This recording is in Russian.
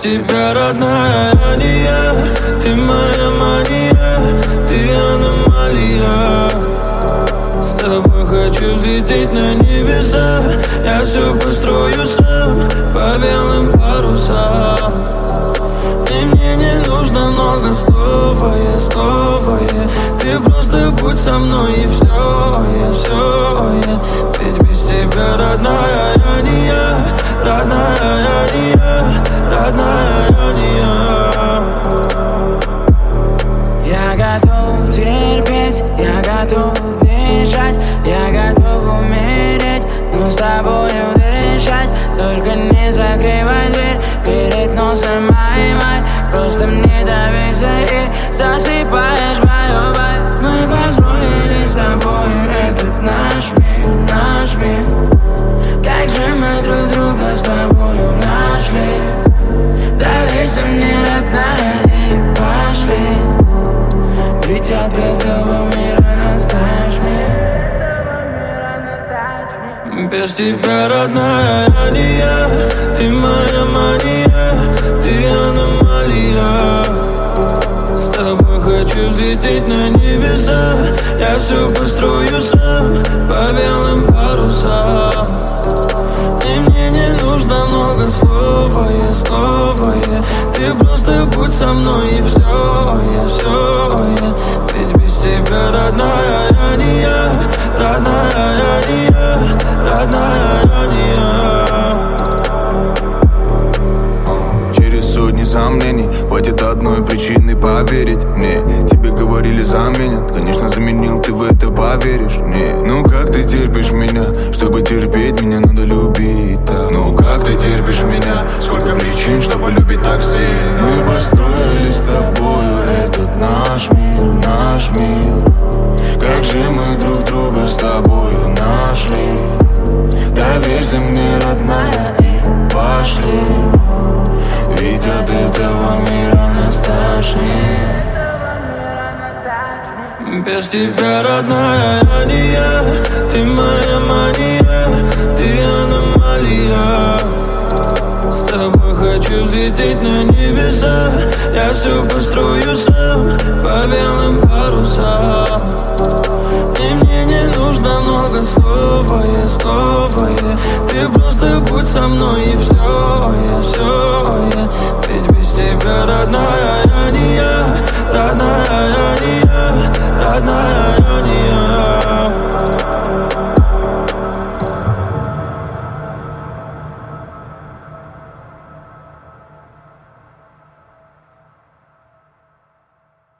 тебя, родная, я не я. Ты моя мания, ты аномалия. С тобой хочу взлететь на небеса. Я все построю сам по белым парусам. И мне не нужно много слов, ты просто будь со мной и все, я. Ведь без тебя, родная, я не я. Родная, я не я. Родная, я не я. Я готов терпеть, я готов бежать, я готов умереть, но с тобою дышать. Только не закрывай дверь перед носом май. Просто мне доверься и засыпаешь мою боль. Мы построили с тобой этот наш мир. Как же мы друг друга с тобою нашли. Доверься мне, родная, и пошли. Ведь от этого мира настаешь мне. Без тебя, родная, я не я. Ты моя мания, ты аномалия. С тобой хочу взлететь на небеса. Я все построю сам по белым парусам. И мне не нужно много слов, я. Ты просто будь со мной и все, я. Ведь без тебя, родная, я не я. Родная, я не я. Родная, я не я. Через сотни сомнений хватит одной причины поверить мне. Тебе говорили заменят, конечно заменил, ты в это поверишь. Не, ну как ты терпишь меня? Чтобы терпеть меня надо любить так. Ну как ты терпишь меня? Сколько причин, чтобы любить так сильно. Мы построили с тобою этот наш мир. Как же мы друг друга с тобою нашли. Доверься мне, родная, и пошли. Ведь от этого мира нас тошнит. Без тебя, родная, я не я. Ты моя мания, ты аномалия. С тобой хочу взлететь на небеса. Я все построю сам по белым парусам. И мне не нужно много слов, я. Ты просто будь со мной и все, я. Ведь без тебя, родная,